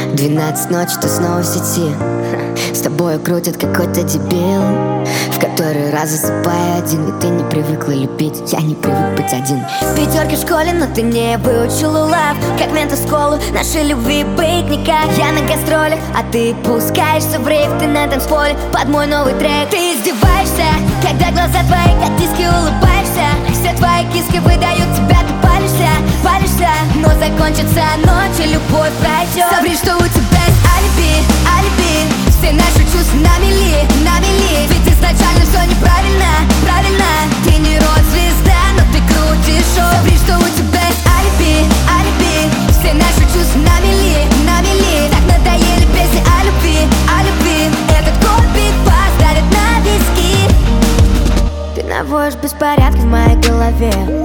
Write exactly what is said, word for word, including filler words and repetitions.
Двенадцать ночи, ты снова в сети. С тобой крутит какой-то дебил, в который раз засыпаю один. Ведь ты не привыкла любить, я не привык быть один. Пятерки в школе, но ты не выучил улав. Как мента в школу, нашей любви быть никак. Я на гастролях, а ты пускаешься в рейв. Ты на танцполе под мой новый трек. Ты издеваешься, когда глаза твои как диски, улыбаешься. Все твои киски выдают тебя, ты палишься, палишься. Но закончится ночь и любовь пройдет. Соври, что у тебя есть алиби, алиби. Все наши чувства на мели, на мели. Ведь изначально все неправильно, правильно. Ты не рок-звезда, но ты крутишь шоу. Соври, что у тебя есть алиби, алиби. Все наши чувства на мели, на мели. Так надоели песни о любви, о любви. Этот копик поставит на виски. Ты наводишь беспорядки в моей голове.